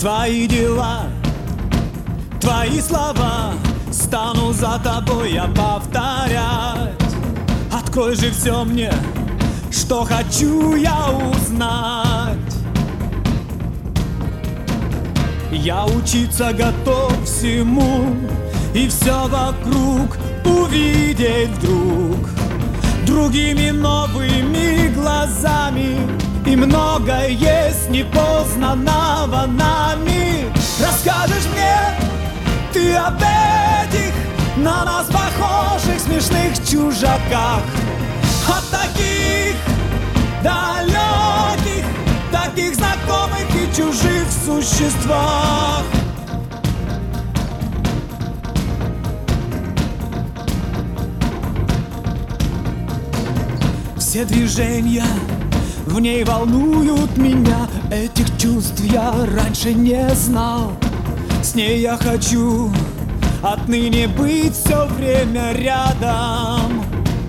Твои дела, твои слова, стану за тобой я повторять. Открой же все мне, что хочу я узнать. Я учиться готов всему, и все вокруг увидеть вдруг другими новыми глазами. И много есть непознанного нами. Расскажешь мне ты об этих на нас похожих смешных чужаках, о таких далеких, таких знакомых и чужих существах. Все движения в ней волнуют меня, этих чувств я раньше не знал. С ней я хочу отныне быть все время рядом.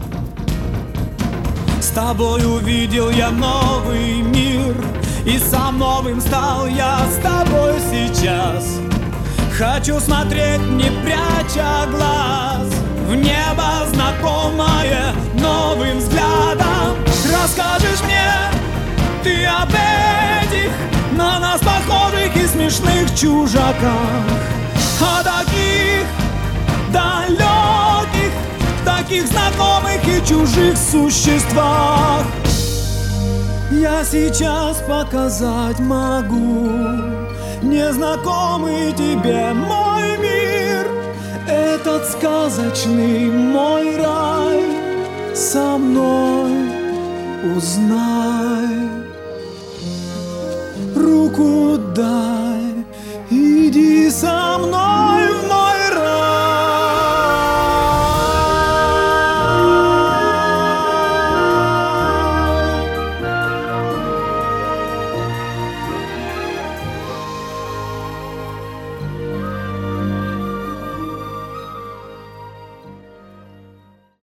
С тобой увидел я новый мир, и сам новым стал я с тобой сейчас. Хочу смотреть, не пряча глаз, в небо знакомое новым взглядом. Расскажешь мне ты об этих на нас похожих и смешных чужаках, о таких далеких, таких знакомых и чужих существах. Я сейчас показать могу незнакомый тебе мой мир, этот сказочный мой рай. Со мной узнай, руку дай, иди со мной.